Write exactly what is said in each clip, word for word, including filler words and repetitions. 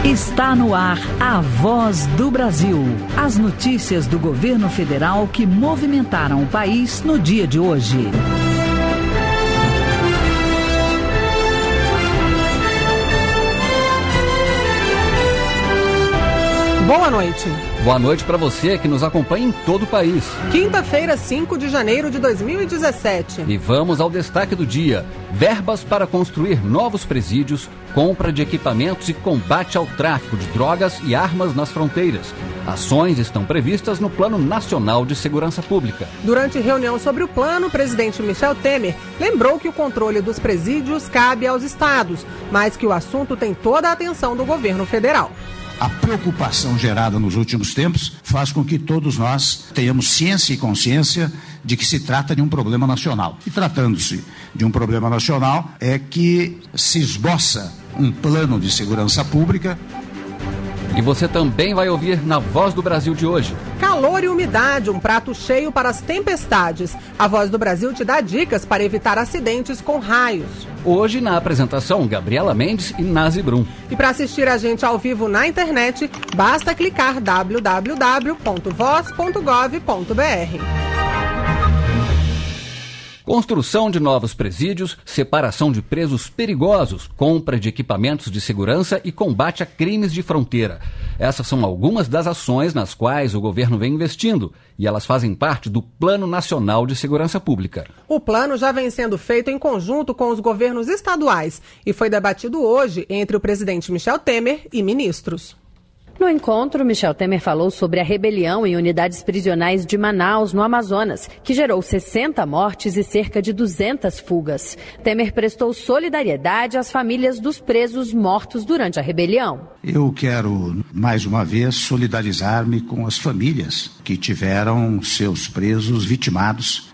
Está no ar a Voz do Brasil. As notícias do governo federal que movimentaram o país no dia de hoje. Boa noite. Boa noite para você que nos acompanha em todo o país. Quinta-feira, cinco de janeiro de dois mil e dezessete. E vamos ao destaque do dia. Verbas para construir novos presídios, compra de equipamentos e combate ao tráfico de drogas e armas nas fronteiras. Ações estão previstas no Plano Nacional de Segurança Pública. Durante reunião sobre o plano, o presidente Michel Temer lembrou que o controle dos presídios cabe aos estados, mas que o assunto tem toda a atenção do governo federal. A preocupação gerada nos últimos tempos faz com que todos nós tenhamos ciência e consciência de que se trata de um problema nacional. E tratando-se de um problema nacional, é que se esboça um plano de segurança pública. E você também vai ouvir na Voz do Brasil de hoje. Calor e umidade, um prato cheio para as tempestades. A Voz do Brasil te dá dicas para evitar acidentes com raios. Hoje, na apresentação, Gabriela Mendes e Nazi Brum. E para assistir a gente ao vivo na internet, basta clicar w w w ponto voz ponto gov ponto b r. Construção de novos presídios, separação de presos perigosos, compra de equipamentos de segurança e combate a crimes de fronteira. Essas são algumas das ações nas quais o governo vem investindo e elas fazem parte do Plano Nacional de Segurança Pública. O plano já vem sendo feito em conjunto com os governos estaduais e foi debatido hoje entre o presidente Michel Temer e ministros. No encontro, Michel Temer falou sobre a rebelião em unidades prisionais de Manaus, no Amazonas, que gerou sessenta mortes e cerca de duzentas fugas. Temer prestou solidariedade às famílias dos presos mortos durante a rebelião. Eu quero, mais uma vez, solidarizar-me com as famílias que tiveram seus presos vitimados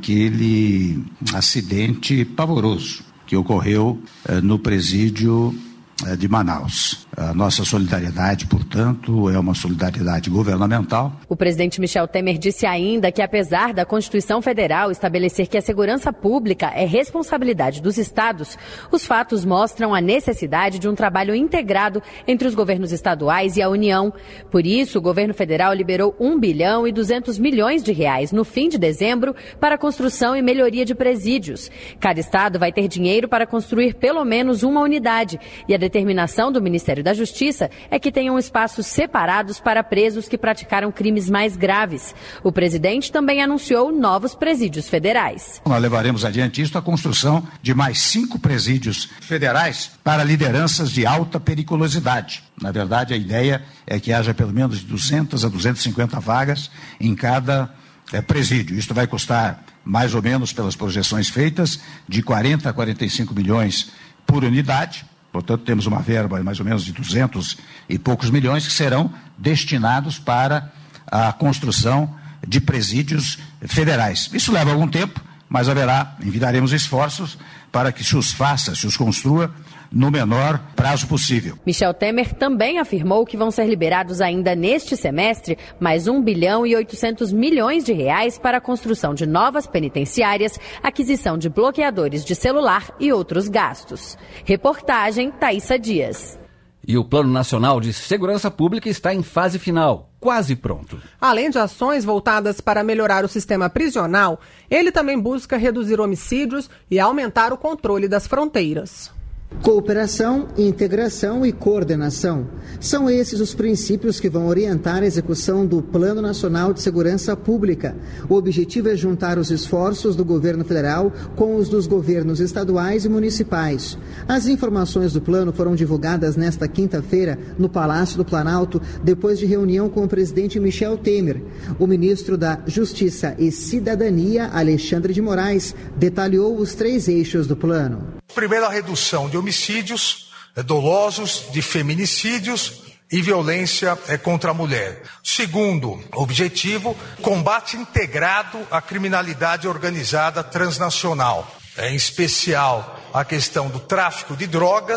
naquele acidente pavoroso que ocorreu eh, no presídio de Manaus. A nossa solidariedade, portanto, é uma solidariedade governamental. O presidente Michel Temer disse ainda que, apesar da Constituição Federal estabelecer que a segurança pública é responsabilidade dos estados, os fatos mostram a necessidade de um trabalho integrado entre os governos estaduais e a União. Por isso, o governo federal liberou um bilhão e duzentos milhões de reais no fim de dezembro para a construção e melhoria de presídios. Cada estado vai ter dinheiro para construir pelo menos uma unidade e a determinação do Ministério da Justiça é que tenham espaços separados para presos que praticaram crimes mais graves. O presidente também anunciou novos presídios federais. Nós levaremos adiante isso, a construção de mais cinco presídios federais para lideranças de alta periculosidade. Na verdade, a ideia é que haja pelo menos de duzentas a duzentas e cinquenta vagas em cada é, presídio. Isto vai custar, mais ou menos, pelas projeções feitas, de quarenta a quarenta e cinco milhões por unidade. Portanto, temos uma verba mais ou menos de duzentos e poucos milhões que serão destinados para a construção de presídios federais. Isso leva algum tempo, mas haverá, enviaremos esforços para que se os faça, se os construa no menor prazo possível. Michel Temer também afirmou que vão ser liberados ainda neste semestre mais um bilhão e oitocentos milhões de reais para a construção de novas penitenciárias, aquisição de bloqueadores de celular e outros gastos. Reportagem Thaísa Dias. E o Plano Nacional de Segurança Pública está em fase final, quase pronto. Além de ações voltadas para melhorar o sistema prisional, ele também busca reduzir homicídios e aumentar o controle das fronteiras. Cooperação, integração e coordenação. São esses os princípios que vão orientar a execução do Plano Nacional de Segurança Pública. O objetivo é juntar os esforços do governo federal com os dos governos estaduais e municipais. As informações do plano foram divulgadas nesta quinta-feira no Palácio do Planalto, depois de reunião com o presidente Michel Temer. O ministro da Justiça e Cidadania, Alexandre de Moraes, detalhou os três eixos do plano. Primeiro, a redução de homicídios dolosos, de feminicídios e violência contra a mulher. Segundo objetivo, combate integrado à criminalidade organizada transnacional, em especial a questão do tráfico de drogas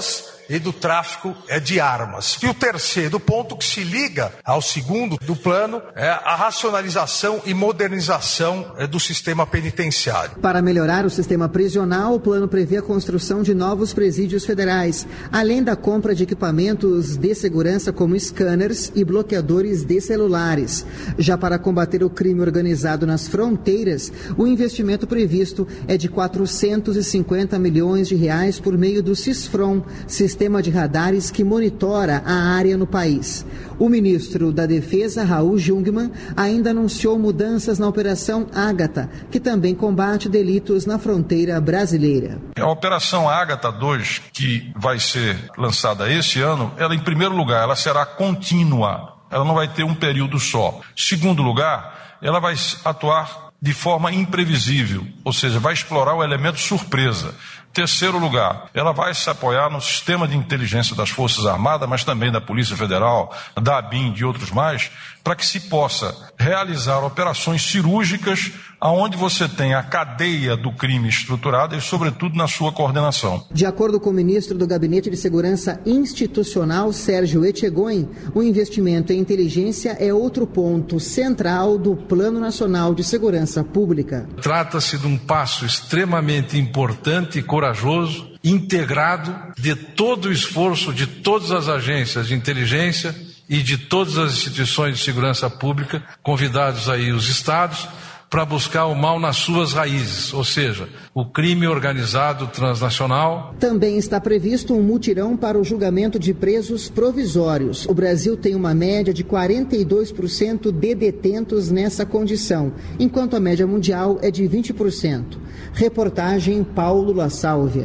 e do tráfico de armas. E o terceiro ponto, que se liga ao segundo do plano, é a racionalização e modernização do sistema penitenciário. Para melhorar o sistema prisional, o plano prevê a construção de novos presídios federais, além da compra de equipamentos de segurança como scanners e bloqueadores de celulares. Já para combater o crime organizado nas fronteiras, o investimento previsto é de quatrocentos e cinquenta milhões de reais por meio do CISFRON, sistema de radares que monitora a área no país. O ministro da Defesa, Raul Jungmann, ainda anunciou mudanças na Operação Ágata, que também combate delitos na fronteira brasileira. A Operação Ágata dois, que vai ser lançada esse ano, ela, em primeiro lugar, ela será contínua. Ela não vai ter um período só. Segundo lugar, ela vai atuar de forma imprevisível, ou seja, vai explorar o elemento surpresa. Terceiro lugar, ela vai se apoiar no sistema de inteligência das Forças Armadas, mas também da Polícia Federal, da ABIN e de outros mais, para que se possa realizar operações cirúrgicas aonde você tem a cadeia do crime estruturada e, sobretudo, na sua coordenação. De acordo com o ministro do Gabinete de Segurança Institucional, Sérgio Etchegóin, o investimento em inteligência é outro ponto central do Plano Nacional de Segurança Pública. Trata-se de um passo extremamente importante e corajoso, integrado de todo o esforço de todas as agências de inteligência e de todas as instituições de segurança pública, convidados aí os estados, para buscar o mal nas suas raízes, ou seja, o crime organizado transnacional. Também está previsto um mutirão para o julgamento de presos provisórios. O Brasil tem uma média de quarenta e dois por cento de detentos nessa condição, enquanto a média mundial é de vinte por cento. Reportagem Paulo La Sálvia.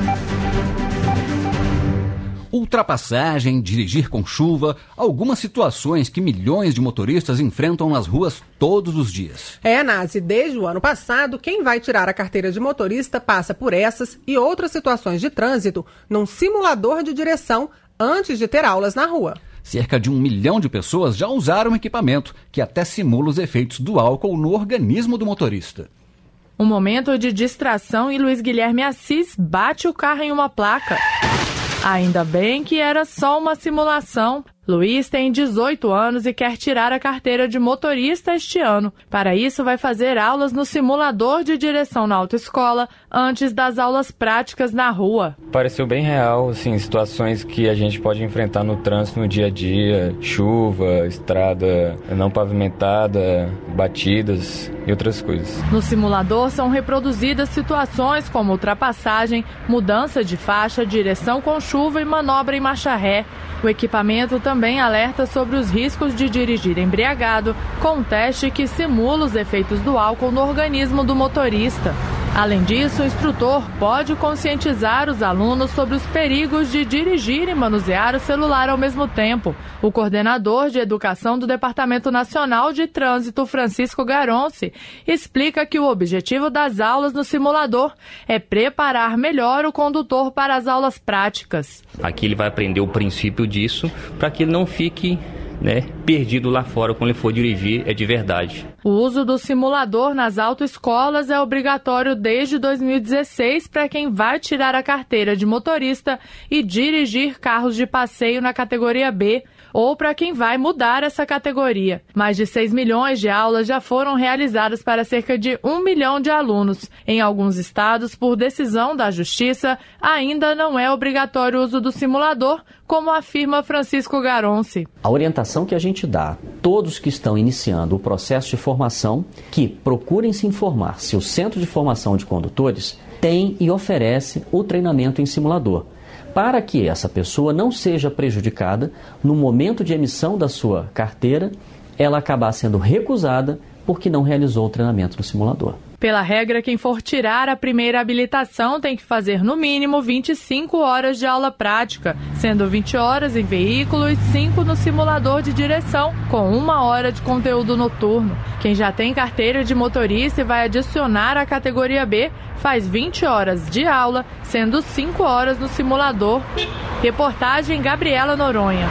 Ultrapassagem, dirigir com chuva, algumas situações que milhões de motoristas enfrentam nas ruas todos os dias. É, Nazi, desde o ano passado, quem vai tirar a carteira de motorista passa por essas e outras situações de trânsito num simulador de direção antes de ter aulas na rua. Cerca de um milhão de pessoas já usaram o equipamento, que até simula os efeitos do álcool no organismo do motorista. Um momento de distração e Luiz Guilherme Assis bate o carro em uma placa. Ainda bem que era só uma simulação. Luiz tem dezoito anos e quer tirar a carteira de motorista este ano. Para isso, vai fazer aulas no simulador de direção na autoescola antes das aulas práticas na rua. Pareceu bem real, assim, situações que a gente pode enfrentar no trânsito no dia a dia, chuva, estrada não pavimentada, batidas e outras coisas. No simulador são reproduzidas situações como ultrapassagem, mudança de faixa, direção com chuva e manobra em marcha ré. O equipamento também alerta sobre os riscos de dirigir embriagado, com um teste que simula os efeitos do álcool no organismo do motorista. Além disso, o instrutor pode conscientizar os alunos sobre os perigos de dirigir e manusear o celular ao mesmo tempo. O coordenador de Educação do Departamento Nacional de Trânsito, Francisco Garonci, explica que o objetivo das aulas no simulador é preparar melhor o condutor para as aulas práticas. Aqui ele vai aprender o princípio disso para que ele não fique, né, perdido lá fora quando ele for dirigir, é de verdade. O uso do simulador nas autoescolas é obrigatório desde dois mil e dezesseis para quem vai tirar a carteira de motorista e dirigir carros de passeio na categoria B, ou para quem vai mudar essa categoria. Mais de seis milhões de aulas já foram realizadas para cerca de um milhão de alunos. Em alguns estados, por decisão da Justiça, ainda não é obrigatório o uso do simulador, como afirma Francisco Garonci. A orientação que a gente dá a todos que estão iniciando o processo de formação, que procurem se informar se o Centro de Formação de Condutores tem e oferece o treinamento em simulador, para que essa pessoa não seja prejudicada no momento de emissão da sua carteira, ela acabar sendo recusada porque não realizou o treinamento no simulador. Pela regra, quem for tirar a primeira habilitação tem que fazer no mínimo vinte e cinco horas de aula prática, sendo vinte horas em veículo e cinco no simulador de direção, com uma hora de conteúdo noturno. Quem já tem carteira de motorista e vai adicionar a categoria B, faz vinte horas de aula, sendo cinco horas no simulador. Reportagem Gabriela Noronha.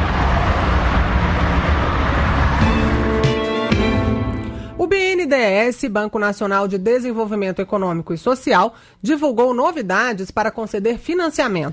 O B N D E S, Banco Nacional de Desenvolvimento Econômico e Social, divulgou novidades para conceder financiamento.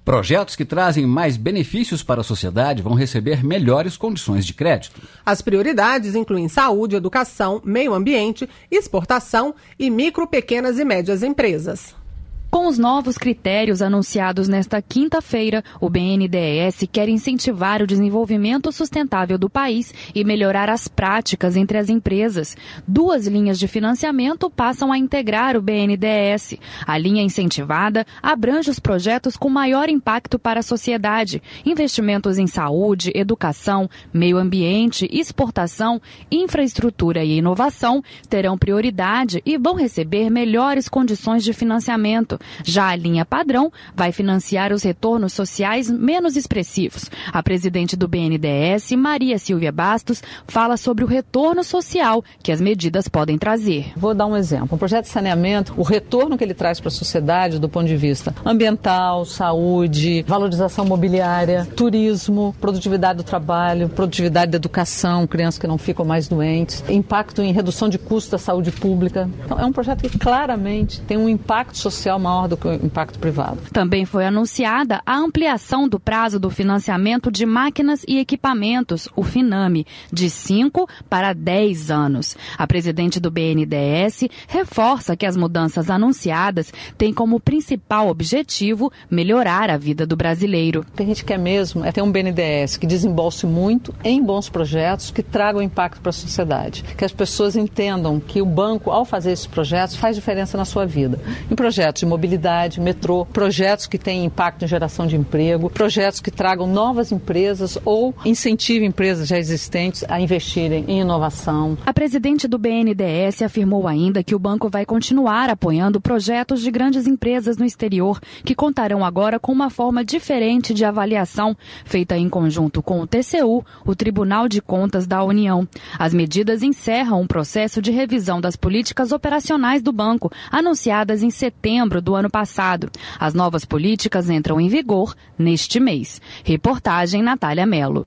Projetos que trazem mais benefícios para a sociedade vão receber melhores condições de crédito. As prioridades incluem saúde, educação, meio ambiente, exportação e micro, pequenas e médias empresas. Com os novos critérios anunciados nesta quinta-feira, o B N D E S quer incentivar o desenvolvimento sustentável do país e melhorar as práticas entre as empresas. Duas linhas de financiamento passam a integrar o B N D E S. A linha incentivada abrange os projetos com maior impacto para a sociedade. Investimentos em saúde, educação, meio ambiente, exportação, infraestrutura e inovação terão prioridade e vão receber melhores condições de financiamento. Já a linha padrão vai financiar os retornos sociais menos expressivos. A presidente do B N D E S, Maria Silvia Bastos, fala sobre o retorno social que as medidas podem trazer. Vou dar um exemplo. Um projeto de saneamento, o retorno que ele traz para a sociedade do ponto de vista ambiental, saúde, valorização mobiliária, turismo, produtividade do trabalho, produtividade da educação, crianças que não ficam mais doentes, impacto em redução de custos da saúde pública. Então, é um projeto que claramente tem um impacto social maior do que o impacto privado. Também foi anunciada a ampliação do prazo do financiamento de máquinas e equipamentos, o FINAME, de cinco para dez anos. A presidente do B N D E S reforça que as mudanças anunciadas têm como principal objetivo melhorar a vida do brasileiro. O que a gente quer mesmo é ter um B N D E S que desembolse muito em bons projetos que tragam impacto para a sociedade. Que as pessoas entendam que o banco, ao fazer esses projetos, faz diferença na sua vida. Em projetos de mobilidade, metrô, projetos que têm impacto em geração de emprego, projetos que tragam novas empresas ou incentivem empresas já existentes a investirem em inovação. A presidente do B N D E S afirmou ainda que o banco vai continuar apoiando projetos de grandes empresas no exterior, que contarão agora com uma forma diferente de avaliação, feita em conjunto com o T C U, o Tribunal de Contas da União. As medidas encerram um processo de revisão das políticas operacionais do banco, anunciadas em setembro do ano passado. As novas políticas entram em vigor neste mês. Reportagem Natália Mello.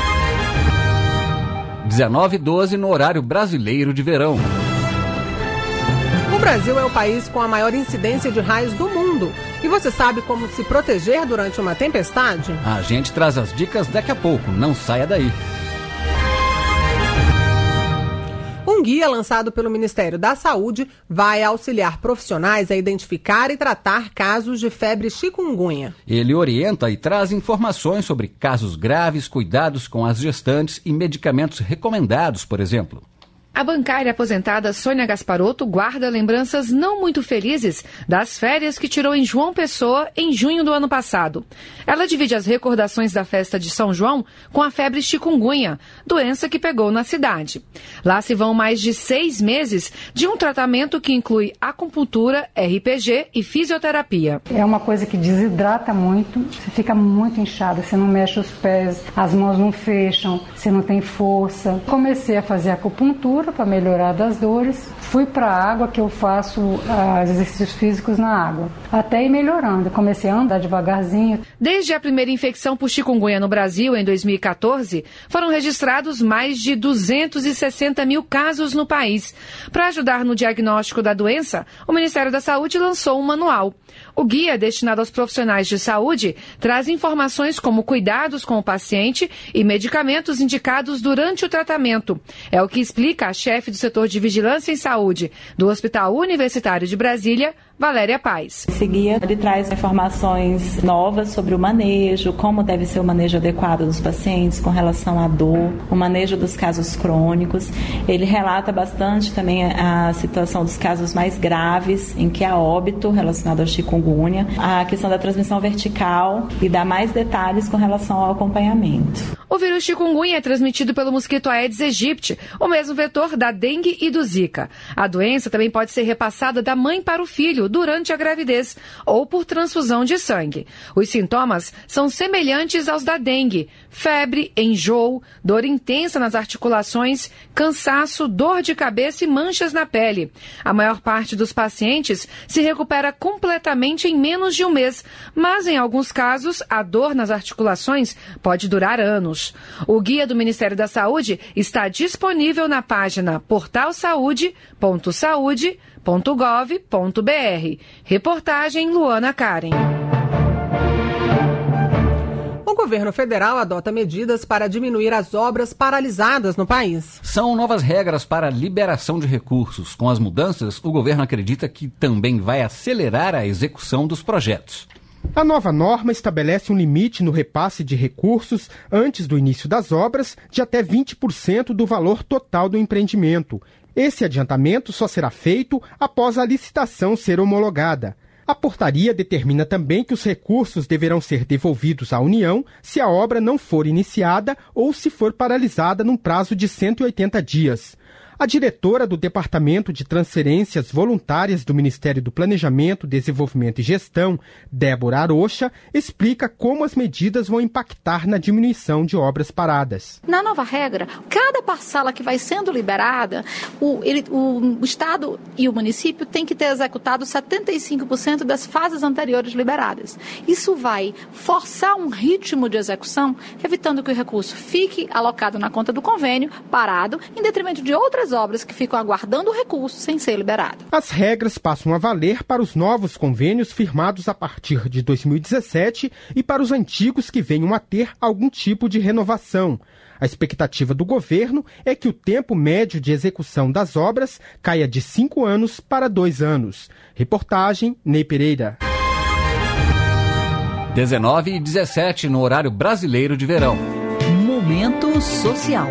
dezenove e doze no horário brasileiro de verão. O Brasil é o país com a maior incidência de raios do mundo. E você sabe como se proteger durante uma tempestade? A gente traz as dicas daqui a pouco. Não saia daí. Um guia lançado pelo Ministério da Saúde vai auxiliar profissionais a identificar e tratar casos de febre chikungunya. Ele orienta e traz informações sobre casos graves, cuidados com as gestantes e medicamentos recomendados, por exemplo. A bancária aposentada Sônia Gasparotto guarda lembranças não muito felizes das férias que tirou em João Pessoa em junho do ano passado. Ela divide as recordações da festa de São João com a febre chikungunya, doença que pegou na cidade. Lá se vão mais de seis meses de um tratamento que inclui acupuntura, R P G e fisioterapia. É uma coisa que desidrata muito, você fica muito inchada, você não mexe os pés, as mãos não fecham, você não tem força. Comecei a fazer acupuntura para melhorar das dores. Fui para a água, que eu faço uh, exercícios físicos na água, até ir melhorando. Comecei a andar devagarzinho. Desde a primeira infecção por chikungunya no Brasil, em dois mil e quatorze, foram registrados mais de duzentos e sessenta mil casos no país. Para ajudar no diagnóstico da doença, o Ministério da Saúde lançou um manual. O guia, destinado aos profissionais de saúde, traz informações como cuidados com o paciente e medicamentos indicados durante o tratamento. É o que explica a chefe do setor de vigilância em saúde do Hospital Universitário de Brasília, Valéria Paz. Esse guia ele traz informações novas sobre o manejo, como deve ser o manejo adequado dos pacientes com relação à dor, o manejo dos casos crônicos. Ele relata bastante também a situação dos casos mais graves, em que há óbito relacionado ao chikungunya, a questão da transmissão vertical e dá mais detalhes com relação ao acompanhamento. O vírus chikungunya é transmitido pelo mosquito Aedes aegypti, o mesmo vetor da dengue e do zika. A doença também pode ser repassada da mãe para o filho durante a gravidez ou por transfusão de sangue. Os sintomas são semelhantes aos da dengue: febre, enjoo, dor intensa nas articulações, cansaço, dor de cabeça e manchas na pele. A maior parte dos pacientes se recupera completamente em menos de um mês, mas em alguns casos a dor nas articulações pode durar anos. O guia do Ministério da Saúde está disponível na página portal saúde ponto saúde ponto gov ponto br. Reportagem Luana Karen. governo federal adota medidas para diminuir as obras paralisadas no país. São novas regras para a liberação de recursos. Com as mudanças, o governo acredita que também vai acelerar a execução dos projetos. A nova norma estabelece um limite no repasse de recursos antes do início das obras de até vinte por cento do valor total do empreendimento. Esse adiantamento só será feito após a licitação ser homologada. A portaria determina também que os recursos deverão ser devolvidos à União se a obra não for iniciada ou se for paralisada num prazo de cento e oitenta dias. A diretora do Departamento de Transferências Voluntárias do Ministério do Planejamento, Desenvolvimento e Gestão, Débora Arocha, explica como as medidas vão impactar na diminuição de obras paradas. Na nova regra, cada parcela que vai sendo liberada, o, ele, o, o Estado e o município têm que ter executado setenta e cinco por cento das fases anteriores liberadas. Isso vai forçar um ritmo de execução, evitando que o recurso fique alocado na conta do convênio, parado, em detrimento de outras obras que ficam aguardando o recurso sem ser liberado. As regras passam a valer para os novos convênios firmados a partir de dois mil e dezessete e para os antigos que venham a ter algum tipo de renovação. A expectativa do governo é que o tempo médio de execução das obras caia de cinco anos para dois anos. Reportagem, Ney Pereira. dezenove e dezessete no horário brasileiro de verão. Momento Social.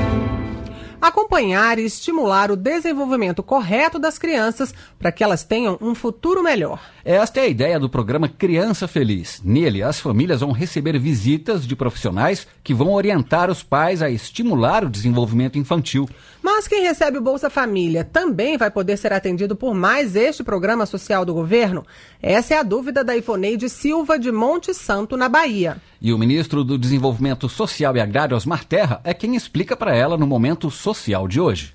Acompanhar e estimular o desenvolvimento correto das crianças para que elas tenham um futuro melhor. Esta é a ideia do programa Criança Feliz. Nele, as famílias vão receber visitas de profissionais que vão orientar os pais a estimular o desenvolvimento infantil. Mas quem recebe o Bolsa Família também vai poder ser atendido por mais este programa social do governo? Essa é a dúvida da Ivoneide Silva de Monte Santo, na Bahia. E o ministro do Desenvolvimento Social e Agrário, Osmar Terra, é quem explica para ela no Momento Social de hoje.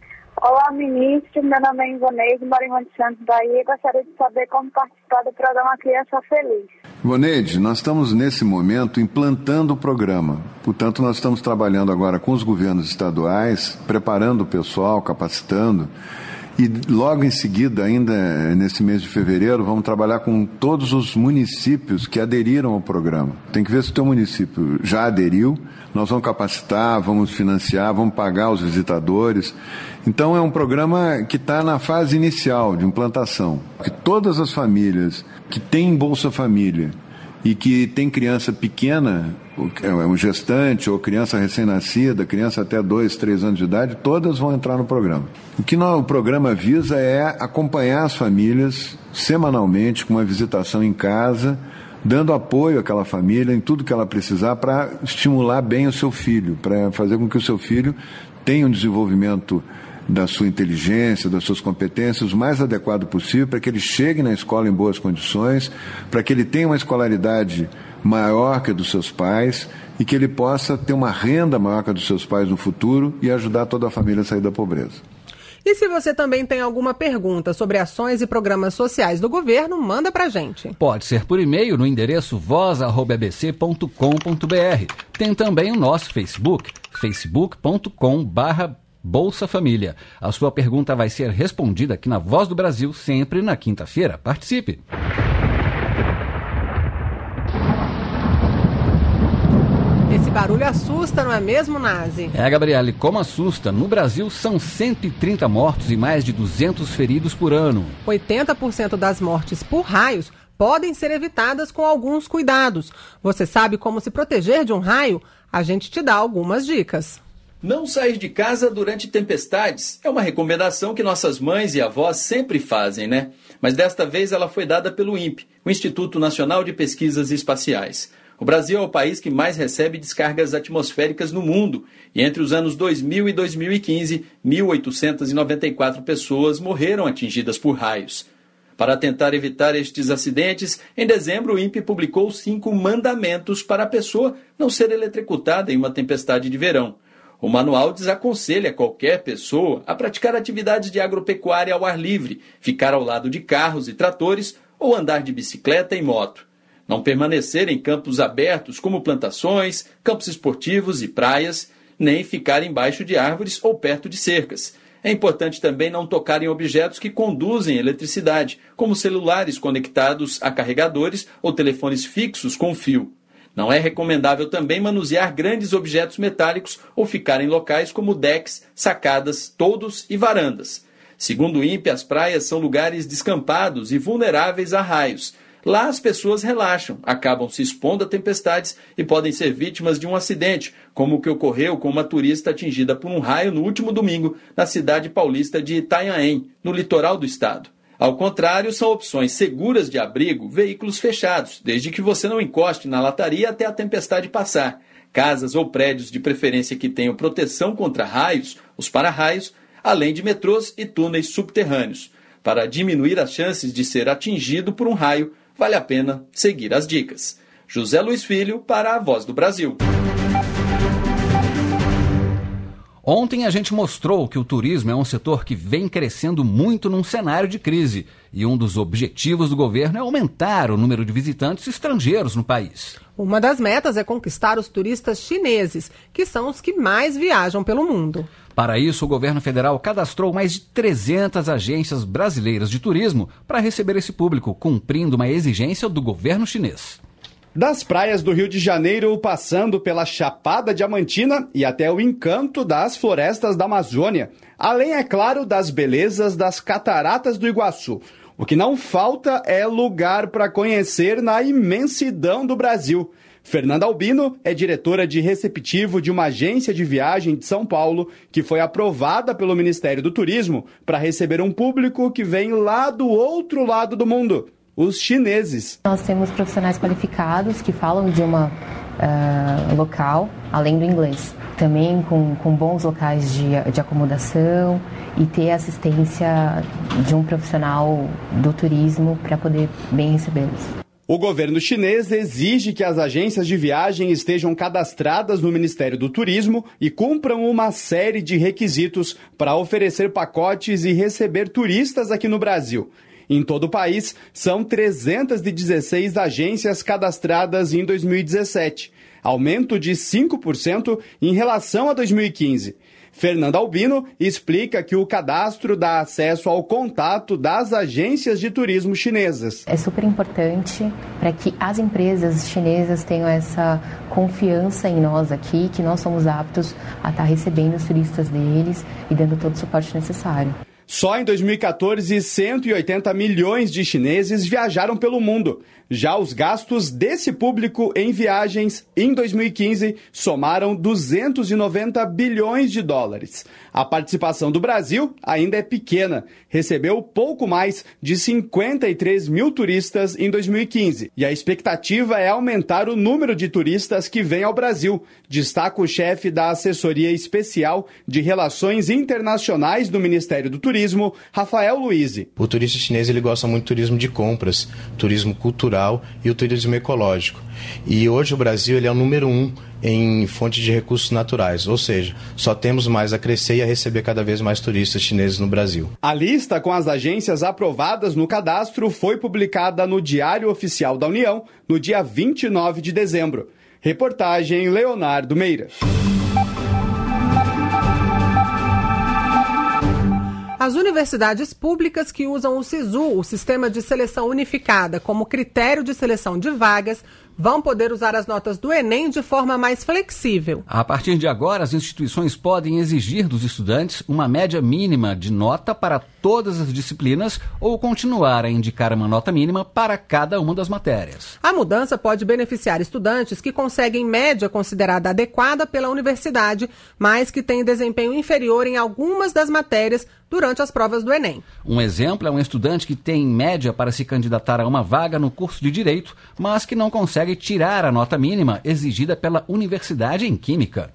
Olá, ministro. Meu nome é Ivoneide, moro em Monte Santo, Bahia. Gostaria de saber como participar do programa Criança Feliz. Ivoneide, nós estamos nesse momento implantando o programa. Portanto, nós estamos trabalhando agora com os governos estaduais, preparando o pessoal, capacitando. E logo em seguida, ainda nesse mês de fevereiro, vamos trabalhar com todos os municípios que aderiram ao programa. Tem que ver se o teu município já aderiu. Nós vamos capacitar, vamos financiar, vamos pagar os visitadores. Então é um programa que está na fase inicial de implantação. Que todas as famílias que têm Bolsa Família e que tem criança pequena, um gestante ou criança recém-nascida, criança até dois, três anos de idade, todas vão entrar no programa. O que o programa visa é acompanhar as famílias semanalmente com uma visitação em casa, dando apoio àquela família em tudo que ela precisar para estimular bem o seu filho, para fazer com que o seu filho tenha um desenvolvimento da sua inteligência, das suas competências, o mais adequado possível, para que ele chegue na escola em boas condições, para que ele tenha uma escolaridade maior que a dos seus pais e que ele possa ter uma renda maior que a dos seus pais no futuro e ajudar toda a família a sair da pobreza. E se você também tem alguma pergunta sobre ações e programas sociais do governo, manda pra gente. Pode ser por e-mail no endereço voz arroba a b c ponto com ponto b r. Tem também o nosso Facebook, facebook ponto com barra Bolsa Família. A sua pergunta vai ser respondida aqui na Voz do Brasil, sempre na quinta-feira. Participe! Esse barulho assusta, não é mesmo, Nazi? É, Gabriele, como assusta? No Brasil são cento e trinta mortos e mais de duzentos feridos por ano. oitenta por cento das mortes por raios podem ser evitadas com alguns cuidados. Você sabe como se proteger de um raio? A gente te dá algumas dicas. Não sair de casa durante tempestades é uma recomendação que nossas mães e avós sempre fazem, né? Mas desta vez ela foi dada pelo INPE, o Instituto Nacional de Pesquisas Espaciais. O Brasil é o país que mais recebe descargas atmosféricas no mundo e entre os anos dois mil e dois mil e quinze, mil oitocentas e noventa e quatro pessoas morreram atingidas por raios. Para tentar evitar estes acidentes, em dezembro o INPE publicou cinco mandamentos para a pessoa não ser eletrocutada em uma tempestade de verão. O manual desaconselha qualquer pessoa a praticar atividades de agropecuária ao ar livre, ficar ao lado de carros e tratores ou andar de bicicleta e moto. Não permanecer em campos abertos como plantações, campos esportivos e praias, nem ficar embaixo de árvores ou perto de cercas. É importante também não tocar em objetos que conduzem eletricidade, como celulares conectados a carregadores ou telefones fixos com fio. Não é recomendável também manusear grandes objetos metálicos ou ficar em locais como decks, sacadas, toldos e varandas. Segundo o INPE, as praias são lugares descampados e vulneráveis a raios. Lá as pessoas relaxam, acabam se expondo a tempestades e podem ser vítimas de um acidente, como o que ocorreu com uma turista atingida por um raio no último domingo na cidade paulista de Itanhaém, no litoral do estado. Ao contrário, são opções seguras de abrigo veículos fechados, desde que você não encoste na lataria até a tempestade passar. Casas ou prédios de preferência que tenham proteção contra raios, os para-raios, além de metrôs e túneis subterrâneos. Para diminuir as chances de ser atingido por um raio, vale a pena seguir as dicas. José Luiz Filho para a Voz do Brasil. Ontem a gente mostrou que o turismo é um setor que vem crescendo muito num cenário de crise. E um dos objetivos do governo é aumentar o número de visitantes estrangeiros no país. Uma das metas é conquistar os turistas chineses, que são os que mais viajam pelo mundo. Para isso, o governo federal cadastrou mais de trezentas agências brasileiras de turismo para receber esse público, cumprindo uma exigência do governo chinês. Das praias do Rio de Janeiro, passando pela Chapada Diamantina e até o encanto das florestas da Amazônia, além, é claro, das belezas das Cataratas do Iguaçu. O que não falta é lugar para conhecer na imensidão do Brasil. Fernanda Albino é diretora de receptivo de uma agência de viagem de São Paulo que foi aprovada pelo Ministério do Turismo para receber um público que vem lá do outro lado do mundo, os chineses. Nós temos profissionais qualificados que falam o idioma uh, local, além do inglês. Também com, com bons locais de, de acomodação e ter assistência de um profissional do turismo para poder bem recebê-los. O governo chinês exige que as agências de viagem estejam cadastradas no Ministério do Turismo e cumpram uma série de requisitos para oferecer pacotes e receber turistas aqui no Brasil. Em todo o país, são trezentas e dezesseis agências cadastradas em dois mil e dezessete, aumento de cinco por cento em relação a dois mil e quinze. Fernanda Albino explica que o cadastro dá acesso ao contato das agências de turismo chinesas. É super importante para que as empresas chinesas tenham essa confiança em nós aqui, que nós somos aptos a estar recebendo os turistas deles e dando todo o suporte necessário. Só em dois mil e quatorze, cento e oitenta milhões de chineses viajaram pelo mundo. Já os gastos desse público em viagens em dois mil e quinze somaram duzentos e noventa bilhões de dólares. A participação do Brasil ainda é pequena. Recebeu pouco mais de cinquenta e três mil turistas em dois mil e quinze. E a expectativa é aumentar o número de turistas que vêm ao Brasil, destaca o chefe da Assessoria Especial de Relações Internacionais do Ministério do Turismo, Rafael Luiz. O turista chinês ele gosta muito do turismo de compras, turismo cultural e o turismo ecológico. E hoje o Brasil ele é o número um em fonte de recursos naturais, ou seja, só temos mais a crescer e a receber cada vez mais turistas chineses no Brasil. A lista com as agências aprovadas no cadastro foi publicada no Diário Oficial da União no dia vinte e nove de dezembro. Reportagem Leonardo Meira. As universidades públicas que usam o SISU, o Sistema de Seleção Unificada, como critério de seleção de vagas, vão poder usar as notas do Enem de forma mais flexível. A partir de agora, as instituições podem exigir dos estudantes uma média mínima de nota para todas as disciplinas ou continuar a indicar uma nota mínima para cada uma das matérias. A mudança pode beneficiar estudantes que conseguem média considerada adequada pela universidade, mas que têm desempenho inferior em algumas das matérias durante as provas do Enem. Um exemplo é um estudante que tem média para se candidatar a uma vaga no curso de Direito, mas que não consegue tirar a nota mínima exigida pela universidade em Química.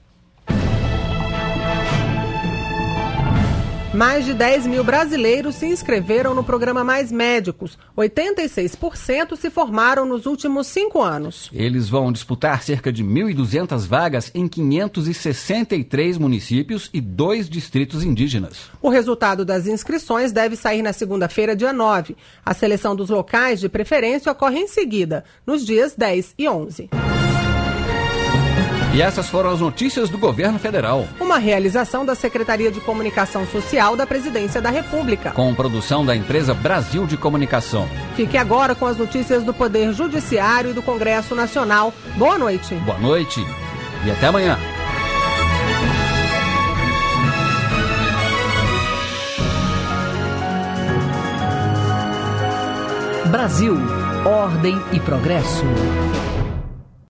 Mais de dez mil brasileiros se inscreveram no programa Mais Médicos. oitenta e seis por cento se formaram nos últimos cinco anos. Eles vão disputar cerca de mil e duzentas vagas em quinhentos e sessenta e três municípios e dois distritos indígenas. O resultado das inscrições deve sair na segunda-feira, dia nove. A seleção dos locais de preferência ocorre em seguida, nos dias dez e onze. E essas foram as notícias do governo federal. Uma realização da Secretaria de Comunicação Social da Presidência da República. Com produção da empresa Brasil de Comunicação. Fique agora com as notícias do Poder Judiciário e do Congresso Nacional. Boa noite. Boa noite e até amanhã. Brasil, ordem e progresso.